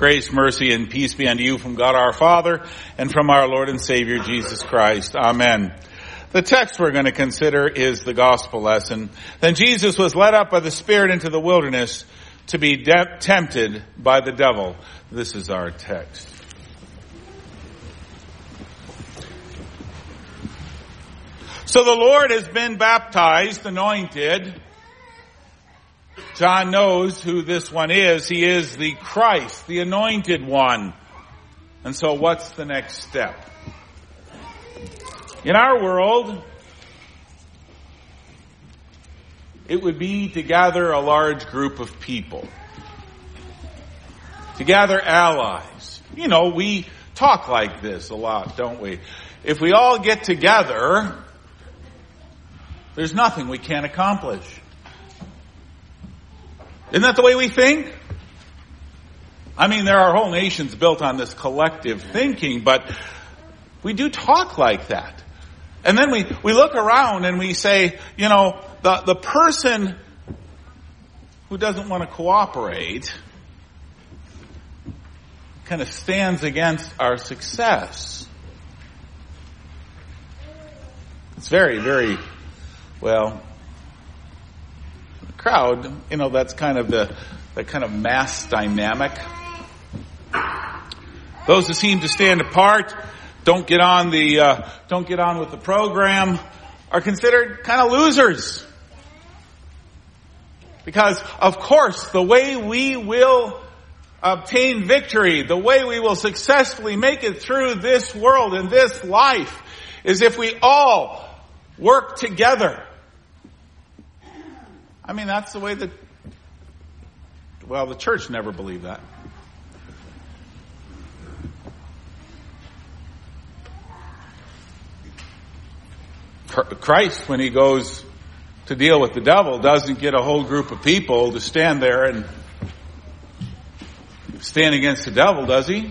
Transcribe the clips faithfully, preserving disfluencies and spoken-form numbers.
Grace, mercy, and peace be unto you from God our Father and from our Lord and Savior Jesus Christ. Amen. The text we're going to consider is the gospel lesson. Then Jesus was led up by the Spirit into the wilderness to be de- tempted by the devil. This is our text. So the Lord has been baptized, anointed. John knows who this one is. He is the Christ, the anointed one. And so what's the next step? In our world, it would be to gather a large group of people. To gather allies. You know, we talk like this a lot, don't we? If we all get together, there's nothing we can't accomplish. Isn't that the way we think? I mean, there are whole nations built on this collective thinking, but we do talk like that. And then we, we look around and we say, you know, the, the person who doesn't want to cooperate kind of stands against our success. It's very, very, well, the crowd, you know, that's kind of the, the kind of mass dynamic. Those who seem to stand apart, don't get on the, uh, don't get on with the program, are considered kind of losers. Because, of course, the way we will obtain victory, the way we will successfully make it through this world and this life, is if we all work together. I mean, that's the way that, well, the church never believed that. Christ, when he goes to deal with the devil, doesn't get a whole group of people to stand there and stand against the devil, does he?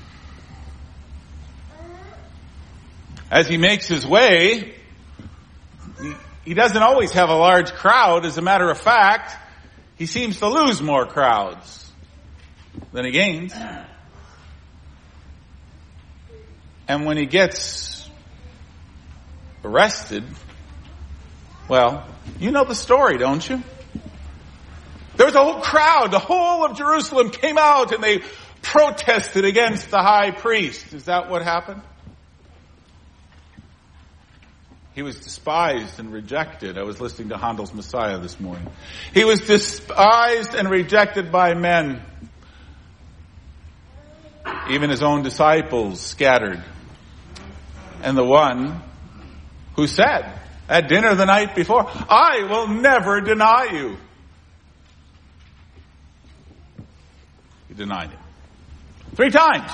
As he makes his way, he, he doesn't always have a large crowd. As a matter of fact, he seems to lose more crowds than he gains. And when he gets arrested, well, you know the story, don't you? There was a whole crowd. The whole of Jerusalem came out and they protested against the high priest. Is that what happened? He was despised and rejected. I was listening to Handel's Messiah this morning. He was despised and rejected by men. Even his own disciples scattered. And the one who said at dinner the night before, I will never deny you. He denied it. Three times.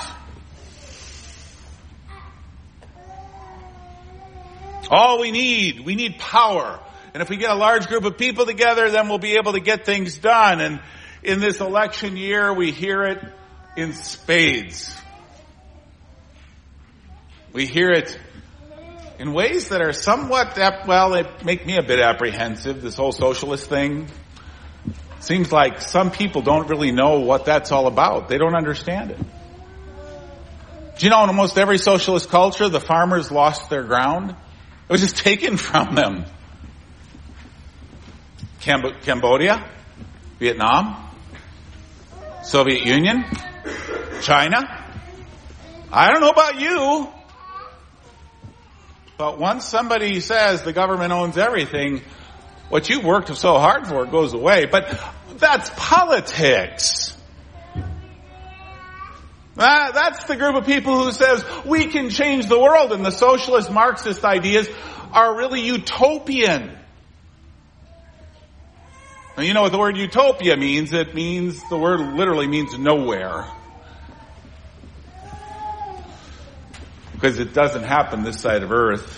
All we need, we need power. And if we get a large group of people together, then we'll be able to get things done. And in this election year, we hear it in spades. We hear it in ways that are somewhat, well, they make me a bit apprehensive, this whole socialist thing. Seems like some people don't really know what that's all about. They don't understand it. Do you know in almost every socialist culture, the farmers lost their ground? It was just taken from them. Camb- Cambodia, Vietnam, Soviet Union, China. I don't know about you, but once somebody says the government owns everything, what you worked so hard for goes away. But that's politics. That, that's the group of people who says we can change the world, and the socialist Marxist ideas are really utopian. Now, you know what the word utopia means? It means, the word literally means nowhere. Because it doesn't happen this side of earth.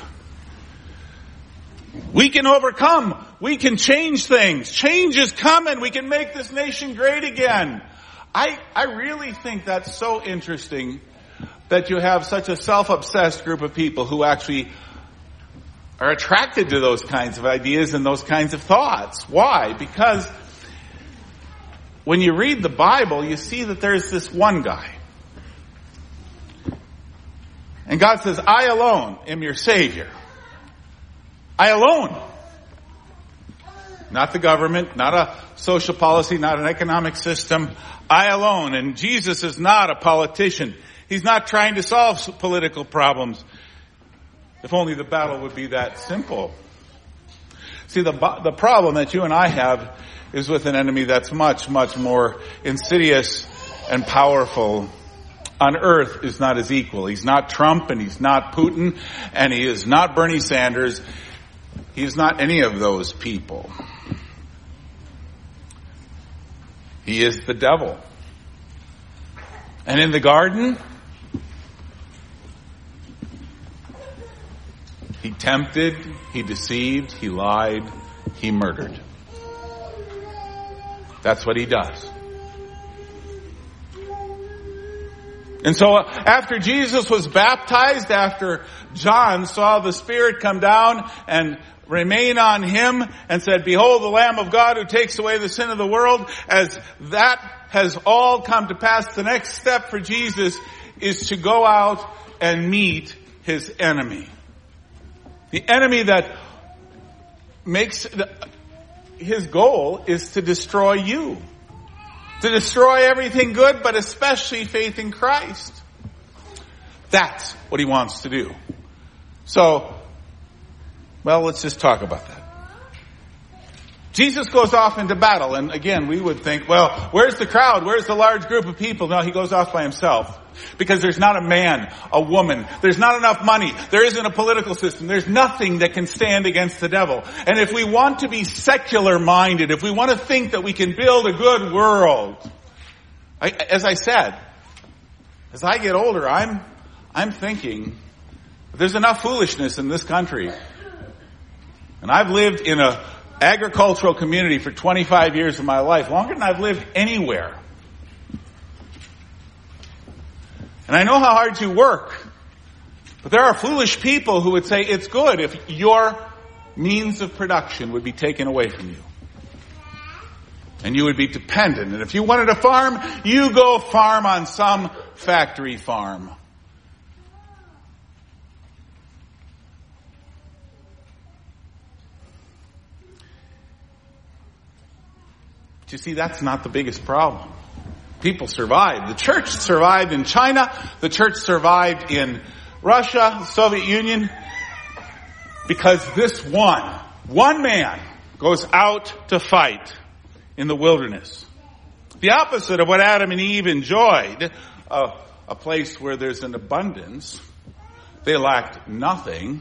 We can overcome. We can change things. Change is coming. We can make this nation great again. I, I really think that's so interesting that you have such a self-obsessed group of people who actually are attracted to those kinds of ideas and those kinds of thoughts. Why? Because when you read the Bible, you see that there's this one guy. And God says, I alone am your Savior. I alone. Not the government, not a social policy, not an economic system. I alone. And Jesus is not a politician. He's not trying to solve political problems. If only the battle would be that simple. See, the the problem that you and I have is with an enemy that's much, much more insidious and powerful. On earth is not his equal. He's not Trump and he's not Putin and he is not Bernie Sanders. He's not any of those people. He is the devil. And in the garden, he tempted, he deceived, he lied, he murdered. That's what he does. And so after Jesus was baptized, after John saw the Spirit come down and remain on him and said, behold the Lamb of God who takes away the sin of the world, as that has all come to pass, the next step for Jesus is to go out and meet his enemy. The enemy that makes, his goal is to destroy you. To destroy everything good, but especially faith in Christ. That's what he wants to do. So, well, let's just talk about that. Jesus goes off into battle, and again, we would think, well, where's the crowd? Where's the large group of people? No, he goes off by himself. Because there's not a man, a woman, there's not enough money, there isn't a political system, there's nothing that can stand against the devil. And if we want to be secular minded, if we want to think that we can build a good world, I, as I said, as I get older, I'm, I'm thinking, there's enough foolishness in this country. And I've lived in a agricultural community for twenty-five years of my life, longer than I've lived anywhere. And I know how hard you work. But there are foolish people who would say it's good if your means of production would be taken away from you. And you would be dependent. And if you wanted a farm, you go farm on some factory farm. But you see, that's not the biggest problem. People survived. The church survived in China. The church survived in Russia, the Soviet Union, because this one, one man goes out to fight in the wilderness. The opposite of what Adam and Eve enjoyed, a, a place where there's an abundance. They lacked nothing,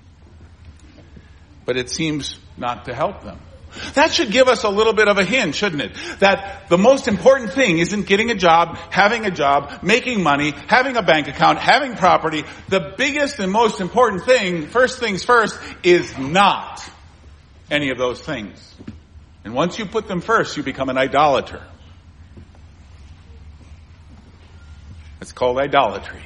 but it seems not to help them. That should give us a little bit of a hint, shouldn't it? That the most important thing isn't getting a job, having a job, making money, having a bank account, having property. The biggest and most important thing, first things first, is not any of those things. And once you put them first, you become an idolater. It's called idolatry.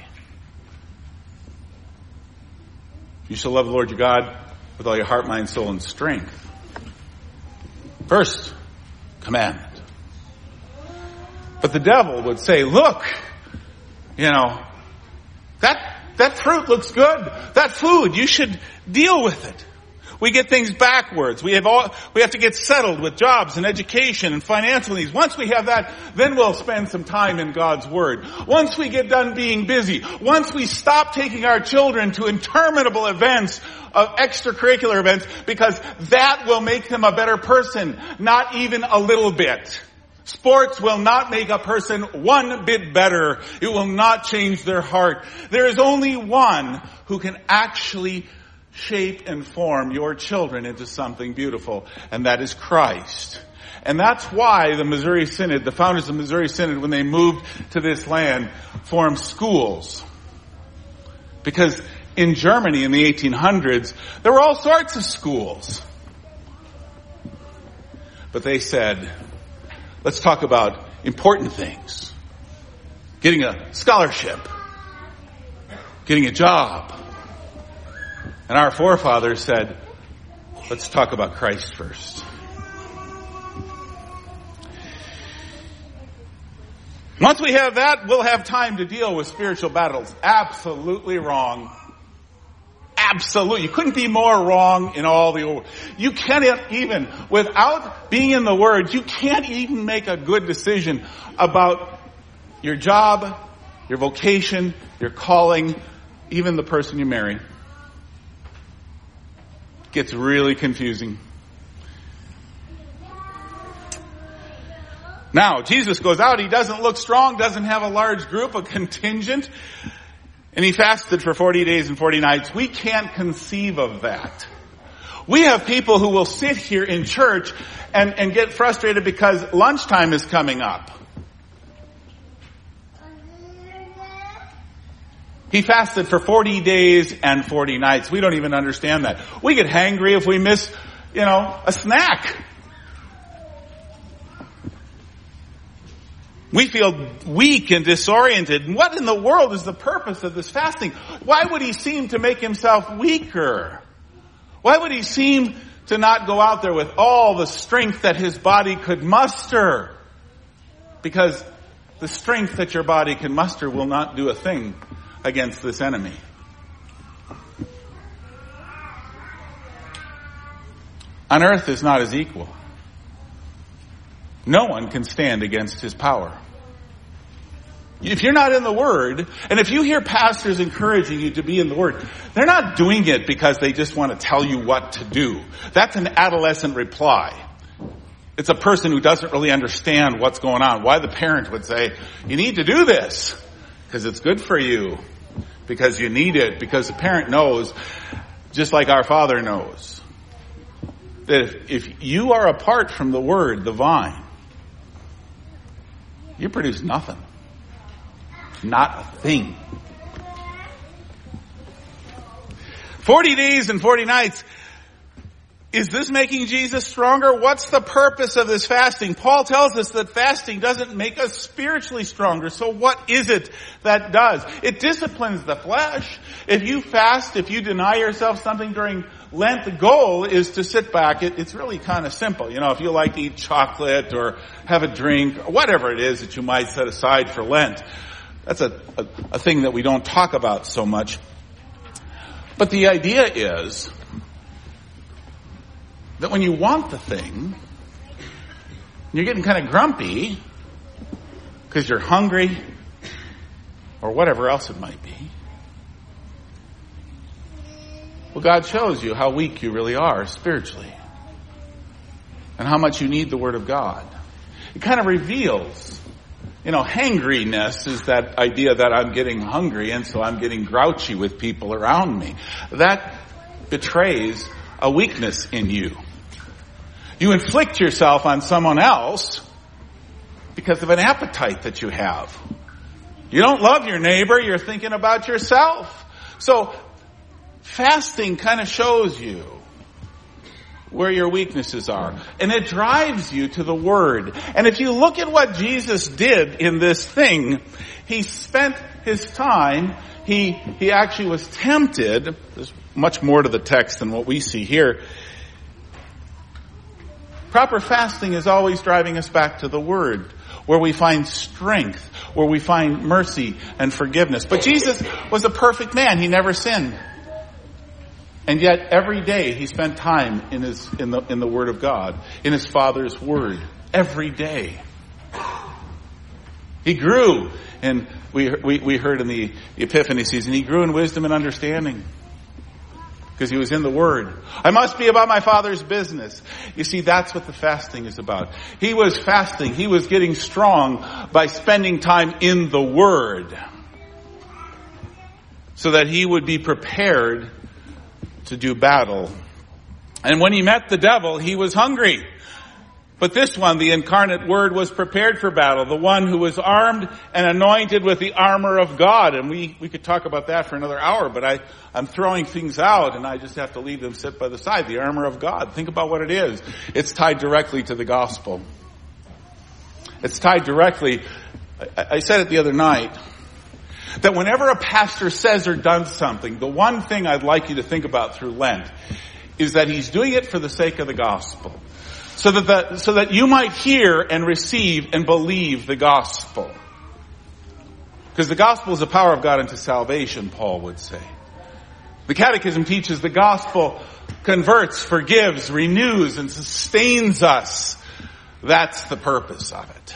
You shall love the Lord your God with all your heart, mind, soul, and strength. First commandment. But the devil would say, look, you know, that, that fruit looks good. That food, you should deal with it. We get things backwards. We have all, we have to get settled with jobs and education and financial needs. Once we have that, then we'll spend some time in God's Word. Once we get done being busy, once we stop taking our children to interminable events, of extracurricular events, because that will make them a better person, not even a little bit. Sports will not make a person one bit better. It will not change their heart. There is only one who can actually shape and form your children into something beautiful, and that is Christ. And that's why the Missouri Synod, the founders of the Missouri Synod, when they moved to this land, formed schools. Because in Germany in the eighteen hundreds, there were all sorts of schools. But they said, let's talk about important things. Getting a scholarship. Getting a job. And our forefathers said, let's talk about Christ first. Once we have that, we'll have time to deal with spiritual battles. Absolutely wrong. Absolutely. You couldn't be more wrong in all the, you can't even, without being in the Word, you can't even make a good decision about your job, your vocation, your calling, even the person you marry. It gets really confusing. Now, Jesus goes out, he doesn't look strong, doesn't have a large group, a contingent, and he fasted for forty days and forty nights. We can't conceive of that. We have people who will sit here in church and, and get frustrated because lunchtime is coming up. He fasted for forty days and forty nights. We don't even understand that. We get hangry if we miss, you know, a snack. We feel weak and disoriented. What in the world is the purpose of this fasting? Why would he seem to make himself weaker? Why would he seem to not go out there with all the strength that his body could muster? Because the strength that your body can muster will not do a thing against this enemy. On earth is not his equal. No one can stand against his power. If you're not in the Word, and if you hear pastors encouraging you to be in the Word, they're not doing it because they just want to tell you what to do. That's an adolescent reply. It's a person who doesn't really understand what's going on. Why the parent would say, you need to do this because it's good for you, because you need it, because the parent knows, just like our Father knows, that if, if you are apart from the Word, the vine, you produce nothing. Not a thing. Forty days and forty nights. Is this making Jesus stronger? What's the purpose of this fasting? Paul tells us that fasting doesn't make us spiritually stronger. So what is it that does? It disciplines the flesh. If you fast, if you deny yourself something during Lent, the goal is to sit back. It, it's really kind of simple. You know, if you like to eat chocolate or have a drink, or whatever it is that you might set aside for Lent, that's a, a, a thing that we don't talk about so much. But the idea is that when you want the thing, you're getting kind of grumpy because you're hungry or whatever else it might be. Well, God shows you how weak you really are spiritually and how much you need the Word of God. It kind of reveals, you know, hangriness is that idea that I'm getting hungry and so I'm getting grouchy with people around me. That betrays a weakness in you. You inflict yourself on someone else because of an appetite that you have. You don't love your neighbor, you're thinking about yourself. So fasting kind of shows you where your weaknesses are. And it drives you to the Word. And if you look at what Jesus did in this thing, he spent his time, he, he actually was tempted. There's much more to the text than what we see here. Proper fasting is always driving us back to the Word, where we find strength, where we find mercy and forgiveness. But Jesus was a perfect man. He never sinned. And yet every day he spent time in his, in the, in the Word of God, in his Father's Word. Every day. He grew, and we, we, we heard in the Epiphany season, he grew in wisdom and understanding. Because he was in the Word. I must be about my Father's business. You see, that's what the fasting is about. He was fasting. He was getting strong by spending time in the Word. So that he would be prepared to do battle. And when he met the devil, he was hungry. But this one, the incarnate Word, was prepared for battle. The one who was armed and anointed with the armor of God. And we, we could talk about that for another hour, but I, I'm throwing things out and I just have to leave them sit by the side. The armor of God. Think about what it is. It's tied directly to the gospel. It's tied directly, I, I said it the other night, that whenever a pastor says or does something, the one thing I'd like you to think about through Lent is that he's doing it for the sake of the gospel. So that, the, so that you might hear and receive and believe the gospel. Because the gospel is the power of God unto salvation, Paul would say. The Catechism teaches the gospel converts, forgives, renews, and sustains us. That's the purpose of it.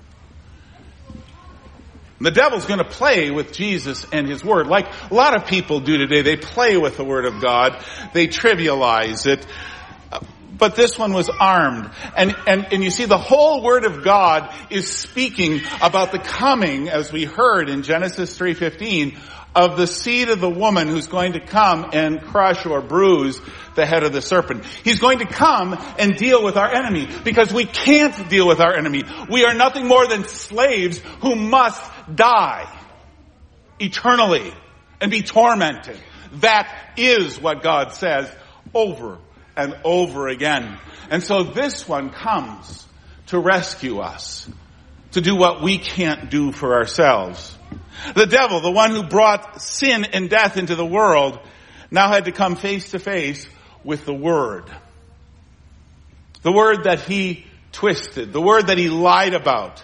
The devil's going to play with Jesus and his word, like a lot of people do today. They play with the word of God. They trivialize it. But this one was armed. And, and, and you see, the whole word of God is speaking about the coming, as we heard in Genesis three fifteen, of the seed of the woman who's going to come and crush or bruise the head of the serpent. He's going to come and deal with our enemy, because we can't deal with our enemy. We are nothing more than slaves who must die eternally and be tormented. That is what God says over and over again. And so this one comes to rescue us, to do what we can't do for ourselves. The devil, the one who brought sin and death into the world, now had to come face to face with the Word. The Word that he twisted, the Word that he lied about.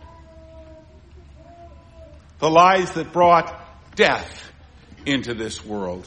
The lies that brought death into this world.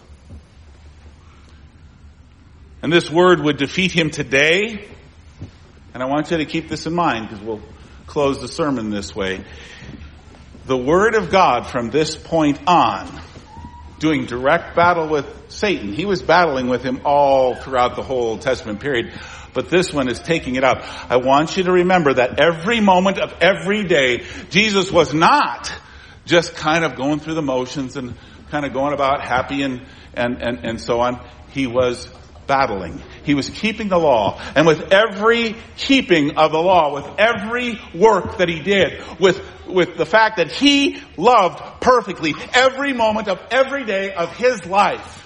And this Word would defeat him today. And I want you to keep this in mind, because we'll close the sermon this way. The Word of God from this point on, doing direct battle with Satan. He was battling with him all throughout the whole Old Testament period. But this one is taking it up. I want you to remember that every moment of every day, Jesus was not just kind of going through the motions and kind of going about happy and, and, and, and so on. He was battling. He was keeping the law. And with every keeping of the law, with every work that he did, with, with the fact that he loved perfectly every moment of every day of his life,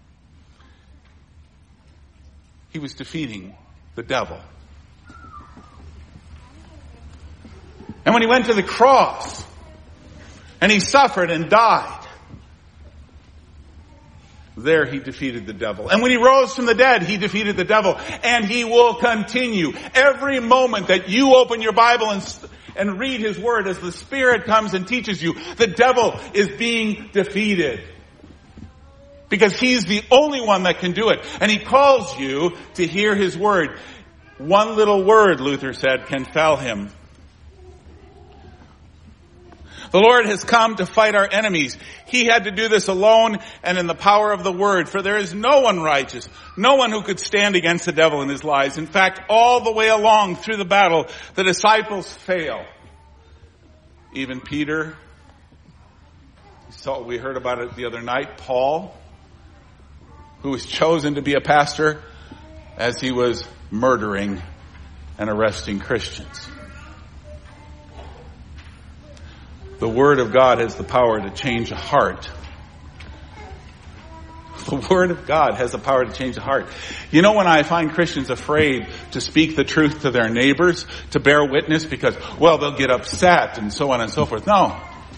he was defeating the devil. And when he went to the cross, and he suffered and died, there he defeated the devil. And when he rose from the dead, he defeated the devil. And he will continue. Every moment that you open your Bible and, and read his word, as the Spirit comes and teaches you, the devil is being defeated. Because he's the only one that can do it. And he calls you to hear his word. One little word, Luther said, can fell him. The Lord has come to fight our enemies. He had to do this alone and in the power of the word, for there is no one righteous, no one who could stand against the devil and his lies. In fact, all the way along through the battle, the disciples fail. Even Peter, we heard about it the other night, Paul, who was chosen to be a pastor as he was murdering and arresting Christians. The Word of God has the power to change a heart. The Word of God has the power to change a heart. You know, when I find Christians afraid to speak the truth to their neighbors, to bear witness because, well, they'll get upset and so on and so forth. No.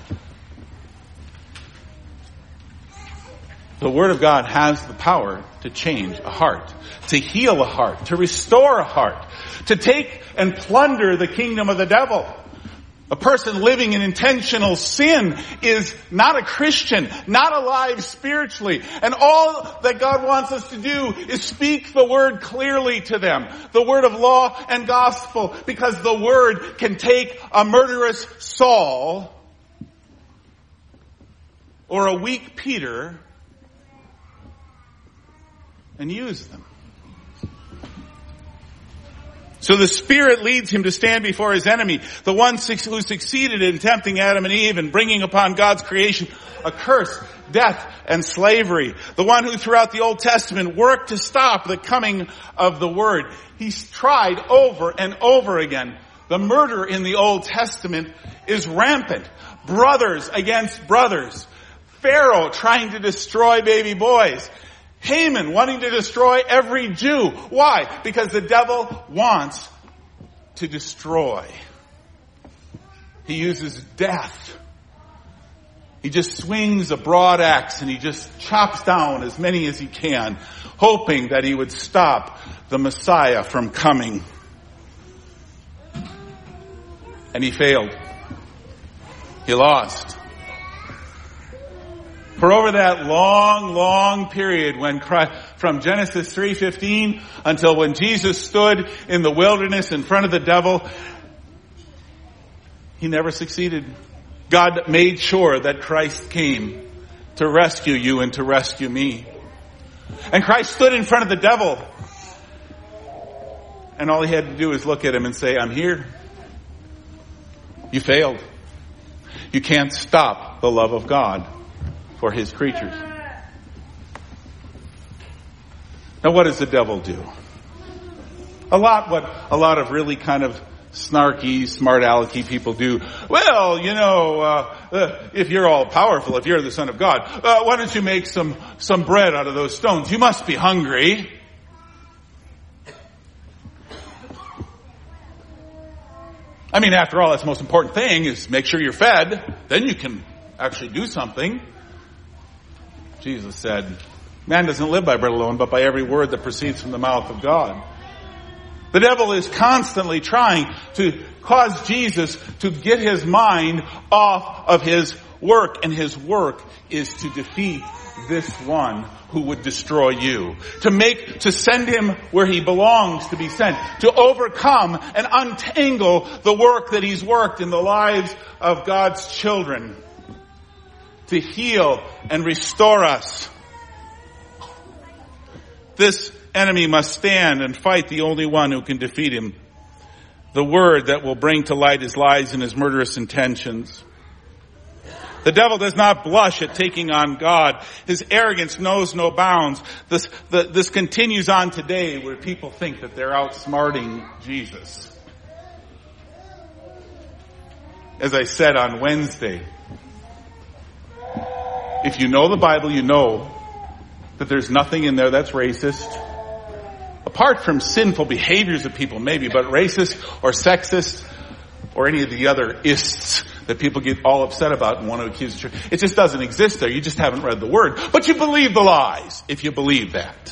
The Word of God has the power to change a heart, to heal a heart, to restore a heart, to take and plunder the kingdom of the devil. A person living in intentional sin is not a Christian, not alive spiritually. And all that God wants us to do is speak the word clearly to them. The word of law and gospel. Because the word can take a murderous Saul or a weak Peter and use them. So the Spirit leads him to stand before his enemy, the one who succeeded in tempting Adam and Eve and bringing upon God's creation a curse, death, and slavery. The one who throughout the Old Testament worked to stop the coming of the Word. He's tried over and over again. The murder in the Old Testament is rampant. Brothers against brothers. Pharaoh trying to destroy baby boys. Haman wanting to destroy every Jew. Why? Because the devil wants to destroy. He uses death. He just swings a broad axe and he just chops down as many as he can, hoping that he would stop the Messiah from coming. And he failed. He lost. For over that long, long period when Christ, from Genesis three fifteen until when Jesus stood in the wilderness in front of the devil, he never succeeded. God made sure that Christ came to rescue you and to rescue me. And Christ stood in front of the devil. And all he had to do is look at him and say, I'm here. You failed. You can't stop the love of God for his creatures. Now what does the devil do? A lot what a lot of really kind of snarky, smart alecky people do. Well, you know, uh, uh, if you're all powerful, if you're the Son of God, uh, why don't you make some, some bread out of those stones? You must be hungry. I mean, after all, that's the most important thing is make sure you're fed. Then you can actually do something. Jesus said, man doesn't live by bread alone, but by every word that proceeds from the mouth of God. The devil is constantly trying to cause Jesus to get his mind off of his work, and his work is to defeat this one who would destroy you. To make, to send him where he belongs to be sent. To overcome and untangle the work that he's worked in the lives of God's children. To heal and restore us. This enemy must stand and fight the only one who can defeat him. The word that will bring to light his lies and his murderous intentions. The devil does not blush at taking on God. His arrogance knows no bounds. This, the, this continues on today where people think that they're outsmarting Jesus. As I said on Wednesday, if you know the Bible, you know that there's nothing in there that's racist. Apart from sinful behaviors of people, maybe, but racist or sexist or any of the other ists that people get all upset about and want to accuse the church. It just doesn't exist there. You just haven't read the word. But you believe the lies if you believe that.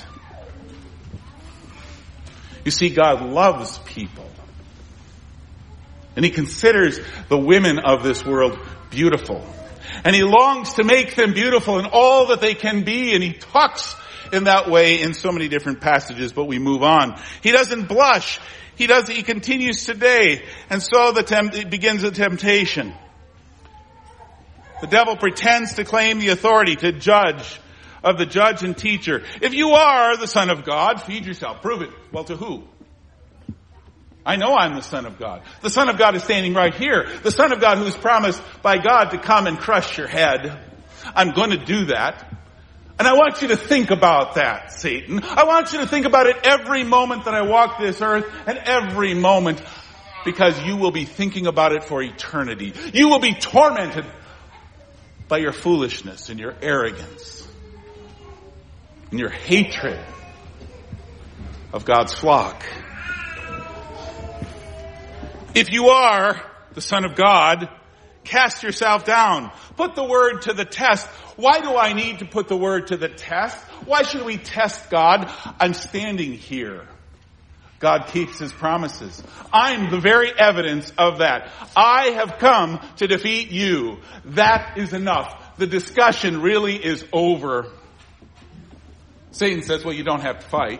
You see, God loves people. And he considers the women of this world beautiful. And he longs to make them beautiful in all that they can be. And he talks in that way in so many different passages, but we move on. He doesn't blush. He does. He continues today. And so the temp- it begins the temptation. The devil pretends to claim the authority to judge of the judge and teacher. If you are the Son of God, feed yourself. Prove it. Well, to who? I know I'm the Son of God. The Son of God is standing right here. The Son of God who is promised by God to come and crush your head. I'm going to do that. And I want you to think about that, Satan. I want you to think about it every moment that I walk this earth and every moment, because you will be thinking about it for eternity. You will be tormented by your foolishness and your arrogance and your hatred of God's flock. If you are the Son of God, cast yourself down. Put the word to the test. Why do I need to put the word to the test? Why should we test God? I'm standing here. God keeps his promises. I'm the very evidence of that. I have come to defeat you. That is enough. The discussion really is over. Satan says, well, you don't have to fight.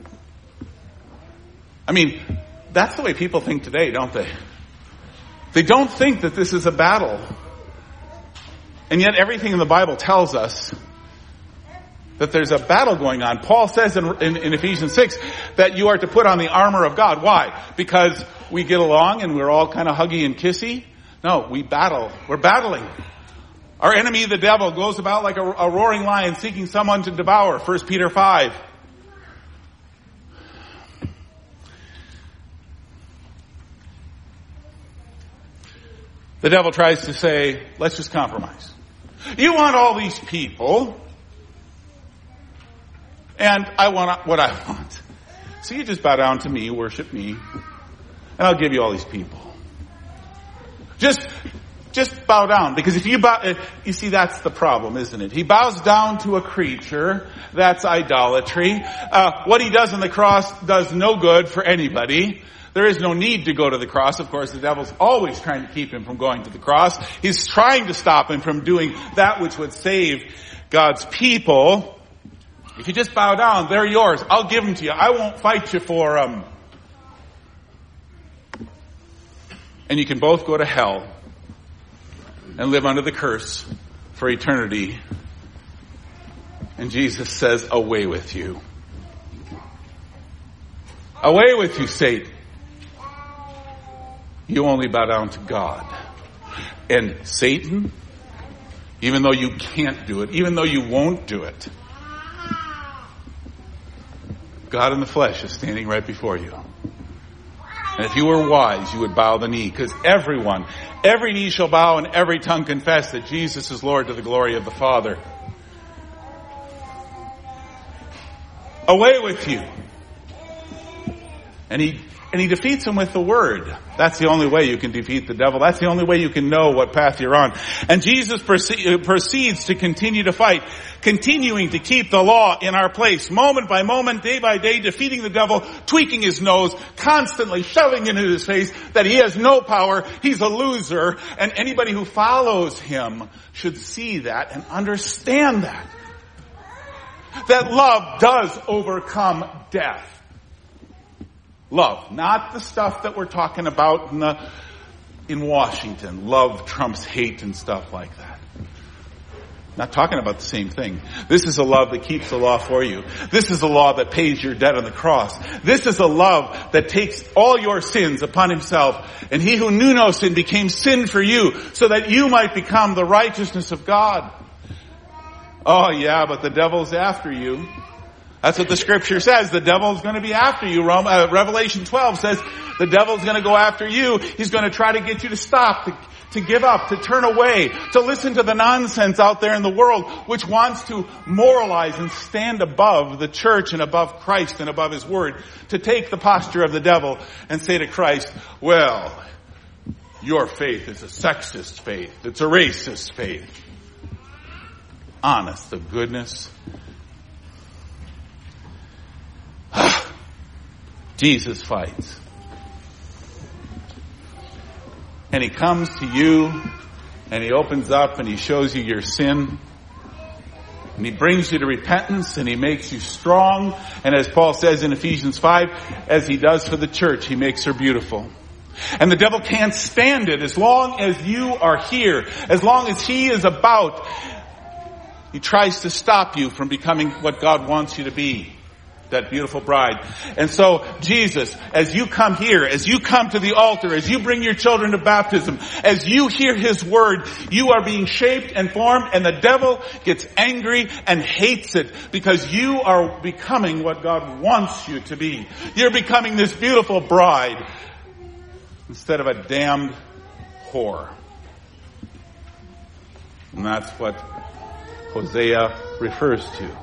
I mean, that's the way people think today, don't they? They don't think that this is a battle. And yet everything in the Bible tells us that there's a battle going on. Paul says in, in, in Ephesians six that you are to put on the armor of God. Why? Because we get along and we're all kind of huggy and kissy? No, we battle. We're battling. Our enemy, the devil, goes about like a, a roaring lion seeking someone to devour. First Peter five. The devil tries to say, let's just compromise. You want all these people, and I want what I want. So you just bow down to me, worship me, and I'll give you all these people. Just, just bow down, because if you bow, you see, that's the problem, isn't it? He bows down to a creature. That's idolatry. Uh, what he does on the cross does no good for anybody. There is no need to go to the cross. Of course, the devil's always trying to keep him from going to the cross. He's trying to stop him from doing that which would save God's people. If you just bow down, they're yours. I'll give them to you. I won't fight you for them. And you can both go to hell and live under the curse for eternity. And Jesus says, away with you. Away with you, Satan. You only bow down to God. And Satan, even though you can't do it, even though you won't do it, God in the flesh is standing right before you. And if you were wise, you would bow the knee, because everyone, every knee shall bow and every tongue confess that Jesus is Lord to the glory of the Father. Away with you. And he, and he defeats him with the word. That's the only way you can defeat the devil. That's the only way you can know what path you're on. And Jesus proce- proceeds to continue to fight, continuing to keep the law in our place, moment by moment, day by day, defeating the devil, tweaking his nose, constantly shoving into his face that he has no power, he's a loser, and anybody who follows him should see that and understand that. That love does overcome death. Love, not the stuff that we're talking about in the in Washington. Love trumps hate and stuff like that. Not talking about the same thing. This is a love that keeps the law for you. This is a law that pays your debt on the cross. This is a love that takes all your sins upon himself. And he who knew no sin became sin for you, so that you might become the righteousness of God. Oh yeah, but the devil's after you. That's what the scripture says. The devil's going to be after you. Revelation twelve says the devil's going to go after you. He's going to try to get you to stop, to, to give up, to turn away, to listen to the nonsense out there in the world, which wants to moralize and stand above the church and above Christ and above his word, to take the posture of the devil and say to Christ, well, your faith is a sexist faith. It's a racist faith. Honest to goodness. Jesus fights. And he comes to you and he opens up and he shows you your sin. And he brings you to repentance and he makes you strong. And as Paul says in Ephesians five, as he does for the church, he makes her beautiful. And the devil can't stand it as long as you are here, as long as he is about. He tries to stop you from becoming what God wants you to be. That beautiful bride. And so, Jesus, as you come here, as you come to the altar, as you bring your children to baptism, as you hear his word, you are being shaped and formed, and the devil gets angry and hates it because you are becoming what God wants you to be. You're becoming this beautiful bride instead of a damned whore. And that's what Hosea refers to.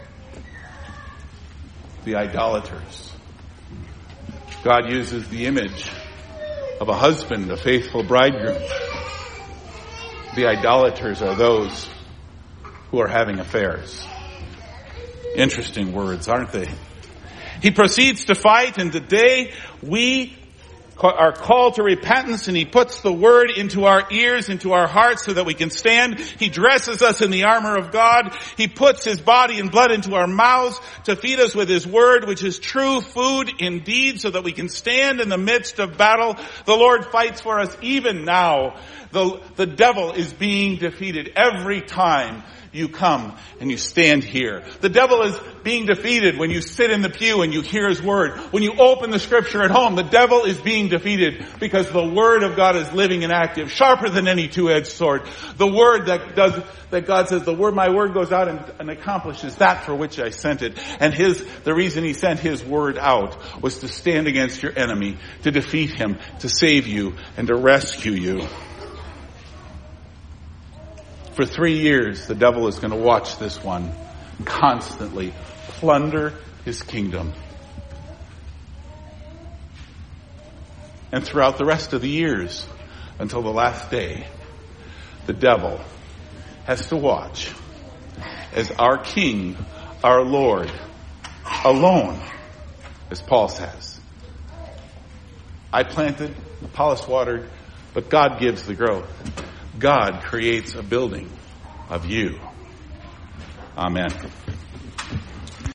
The idolaters. God uses the image of a husband, a faithful bridegroom. The idolaters are those who are having affairs. Interesting words, aren't they? He proceeds to fight, and today we are called to repentance, and he puts the word into our ears, into our hearts, so that we can stand. He dresses us in the armor of God. He puts his body and blood into our mouths to feed us with his word, which is true food indeed, so that we can stand in the midst of battle. The Lord fights for us even now. The, the devil is being defeated every time you come and you stand here. The devil is being defeated when you sit in the pew and you hear his word. When you open the scripture at home, the devil is being defeated because the word of God is living and active, sharper than any two-edged sword. The word that does, that God says, the word, my word goes out and, and accomplishes that for which I sent it. And his, the reason he sent his word out was to stand against your enemy, to defeat him, to save you, and to rescue you. For three years, the devil is going to watch this one constantly plunder his kingdom. And throughout the rest of the years, until the last day, the devil has to watch as our King, our Lord, alone, as Paul says, I planted, Apollos watered, but God gives the growth. God creates a building of you. Amen.